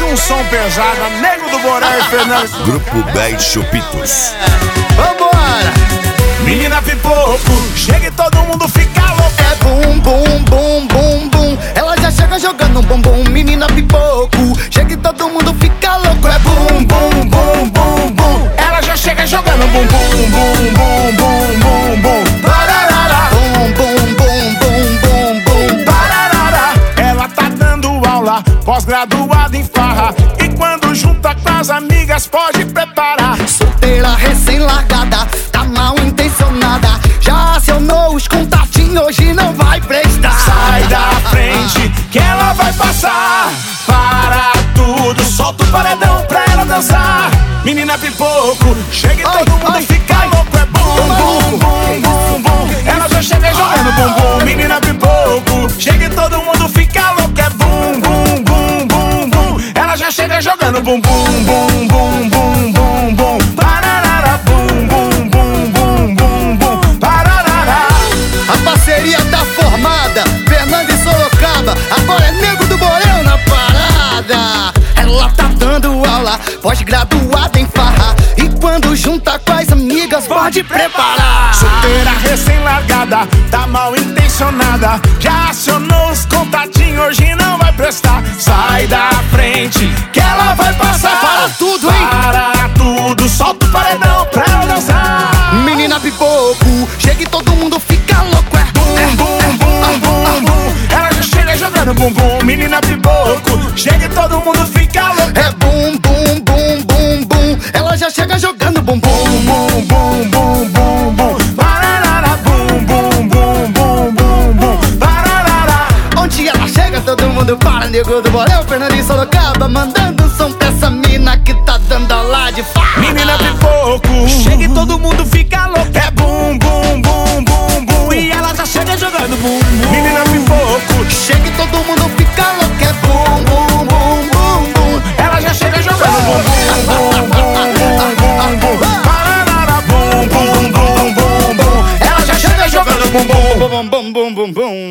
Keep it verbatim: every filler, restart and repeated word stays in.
um som pesado, Nego do Borel e Fernando. Grupo dez Chupitos. Vambora! Menina pipoco, chega e todo mundo fica louco. É bum, bum, bum, bum, bum. Ela já chega jogando um bumbum. Menina pipoco, chega e todo mundo fica louco. É bum, bum, bum, bum, bum. Ela já chega jogando bum, bum, bum, bum, bum, bum, bum. Pararara. Bum, bum, bum, bum, bum, bum. Pararara. Ela tá dando aula, pós-graduada em farra. E quando junta com as amigas pode preparar. Solteira recém-largada, tá mal intencionada. Já acionou os contatinhos, hoje não vai prestar. Sai da frente que ela vai passar. Para tudo, solta o paredão pra ela dançar. Menina pipoco, chega e Ai, todo mundo ai, fica ai. louco. É bum, bum, bum, bum, bum. Ela já chega jogando bumbum. Menina pipoco, chega e todo mundo fica louco. É bum, bum, bum, bum, bum. Ela já chega jogando bumbum, bum, bum, bum, bum, bum. Pararara, bum, bum, bum, bum, bum, bum. Pararara. A parceria tá formada, Fernando e Sorocaba. Agora é Nego do Borel na parada. Ela tá dando aula, pós-graduada em farra. E quando junta com as amigas, pode preparar. Solteira recém-largada, tá mal intencionada. Já acionou os contatinhos, hoje não vai prestar. Sai da frente que ela vai passar. Para tudo, hein? Para tudo, solta o paredão pra ela dançar. Menina pipoco, chega e todo mundo fica louco. É Bum, bum, bum, bum, bum. Ela já chega jogando bumbum. Menina pipoco, chega e todo mundo fica louco. É bum, bum, bum, bum, bum. Ela já chega jogando bumbum. Bum, bum, bum, bum, bum. Pararara, bum, bum, bum, bum, bum, bum. Pararara. Onde ela chega, todo mundo para. Nego do Borel, Fernando e Sorocaba, mandando um som pra essa mina que tá dando aula de farra. Menina pipoco, chega e todo mundo fica louco. É bum, bum, bum, bum, bum. E ela já chega jogando bum, bum. Menina pipoco, Chega e todo mundo fica louco. É bum, bum, bum, bum, bum. ela já chega jogando bum, bum, bum, bum, bum, bum, bum. Pararara, bum, bum, bum, bum, bum. Ela já chega jogando bum, bum. Bum, bum, bum, bum, bum.